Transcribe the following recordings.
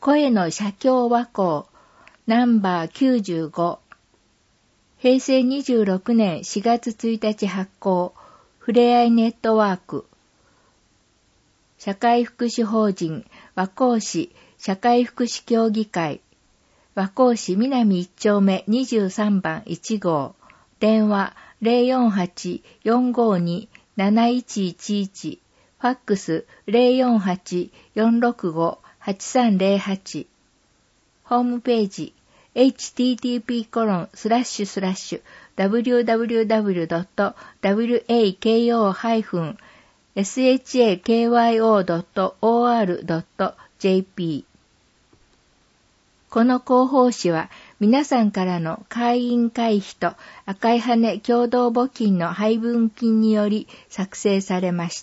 声の写経和光ナンバー95。平成26年4月1日発行、ふれあいネットワーク。社会福祉法人和光市社会福祉協議会。和光市南1丁目23番1号。電話048-452-7111。ファックス 048-465-8308。ホームページhttp://www.wakyo-shakyo.or.jp。 この広報誌は皆さんからの会員会費と赤い羽共同募金の配分金により作成されました。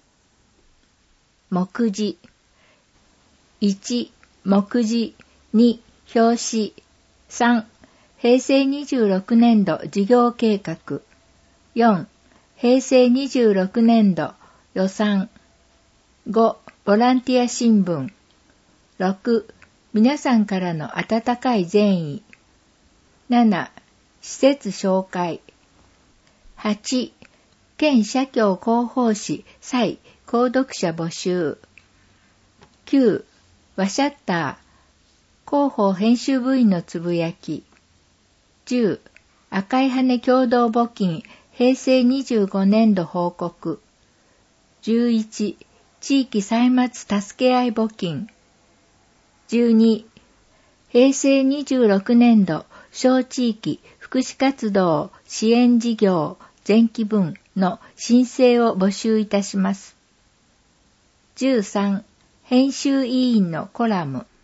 目次1、目次2、表紙3、平成26年度事業計画4、平成26年度予算5、ボランティア新聞6、皆さんからの温かい善意7、施設紹介8、県社協広報誌再購読者募集9、ワシャッター広報編集部員のつぶやき10、赤い羽共同募金平成25年度報告11、地域歳末助け合い募金12、平成26年度小地域福祉活動支援事業前期分の申請を募集いたします。13、編集委員のコラム